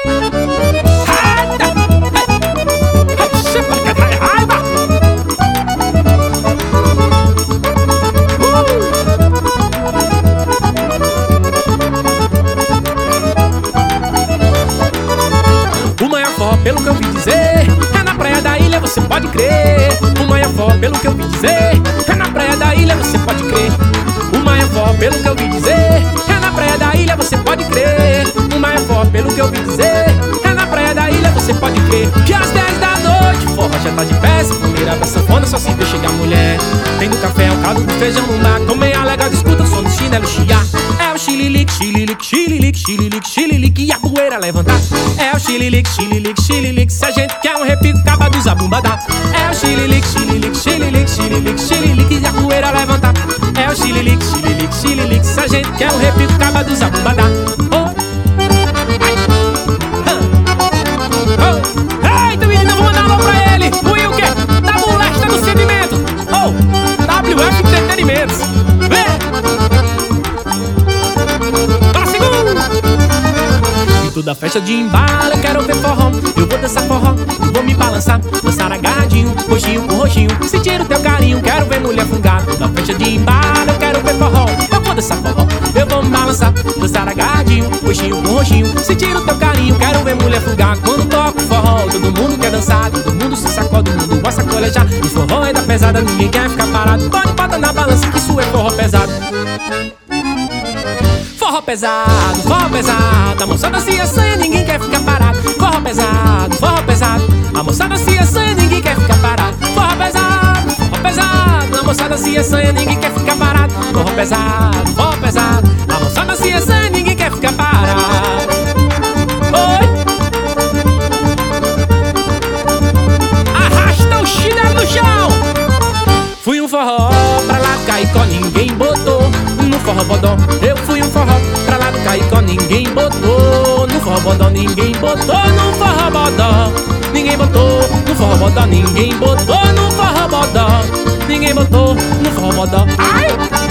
O maior forró, pelo que eu ouvi dizer, é na praia da ilha, você pode crer. O maior forró, pelo que eu ouvi dizer, é na praia da ilha, você pode crer. O maior forró, pelo que eu ouvi dizer, é na praia da ilha, você pode crer. O maior forró, pelo que eu ouvi dizer, é na praia da ilha, você pode crer. Que às 10 da noite, forró já tá de pé, se fumeira pra sanfona, só se vê chegar mulher. Tem no café, o caldo do feijão no mar, comer alegado, escuta o som do chinelo chiar. É o xililique, xililique, xililique, xililique, xililique, e a poeira levantar. É o xililique, xililique, xililique, se a gente quer um repique, acaba dos abumba. É o xililique, xililique, xililique, xililique, xililique, e a poeira levantar. É o xililique, xililique, xililique, se a gente quer um repique, acaba dos abumba. Eita, menina, vou mandar um alô pra ele. O Wilker, da Molesta do Sedimento. WF Entretenimentos. Vem! Toda festa de embalo, eu quero ver forró. Eu vou dançar forró, eu vou me balançar, dançar agarradinho, roxinho com roxinho, sentir o teu carinho, quero ver mulher fungar. Toda festa de embalo, eu quero ver forró. Eu vou dançar forró, eu vou me balançar, dançar agarradinho, roxinho com roxinho, sentir o teu carinho, quero ver mulher fungar. Quando toco forró, todo mundo quer dançar, todo mundo se sacode, todo mundo gosta de colejar. E forró é da pesada, ninguém quer ficar parado. Pode botar na balança que isso é forró pesado. Forró pesado, a moçada se assanha, ninguém quer ficar parado. Forró pesado, a moçada se assanha, ninguém quer ficar parado. Forró pesado, a moçada se assanha, ninguém quer ficar parado. Forró pesado, a moçada se assanha, ninguém quer ficar parado. Oi! Arrasta o chinelo no chão. Fui um forró pra lá do Caicó, ninguém botou. No forró bodó, eu fui um forró pra lá do Caicó, ninguém botou. No forró bodó, ninguém botou. No forró bodó, ninguém botou. No forró bodó, ninguém botou. No forró bodó, ninguém botou. No forró bodó. Ai!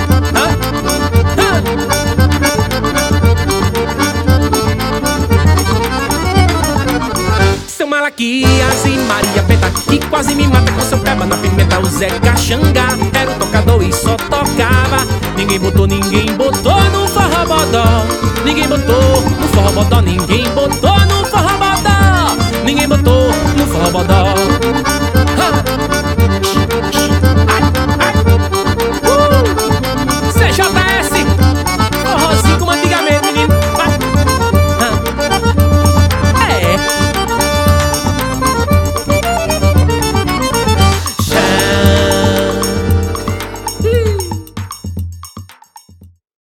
Seu Malaquias e Maria Peta, que quase me mata com seu peba na pimenta. O Zé Caxanga era o tocador e só tocava. Ninguém botou no forró bodó. Ninguém botou no forró bodó. Ninguém botou no forró bodó. Ninguém botou no forró bodó.